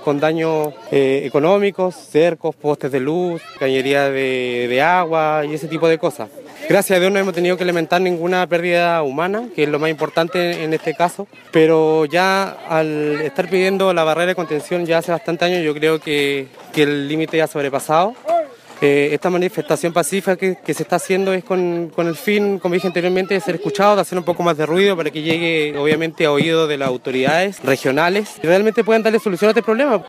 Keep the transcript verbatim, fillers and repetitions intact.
con daños eh, económicos, cercos, postes de luz, cañería de, de agua y ese tipo de cosas. Gracias a Dios no hemos tenido que lamentar ninguna pérdida humana, que es lo más importante en este caso, pero ya al estar pidiendo la barrera de contención ya hace bastante años, yo creo que, que el límite ya ha sobrepasado. Eh, esta manifestación pacífica que, que se está haciendo es con, con el fin, como dije anteriormente, de ser escuchado, de hacer un poco más de ruido para que llegue obviamente a oídos de las autoridades regionales y realmente puedan darle solución a este problema.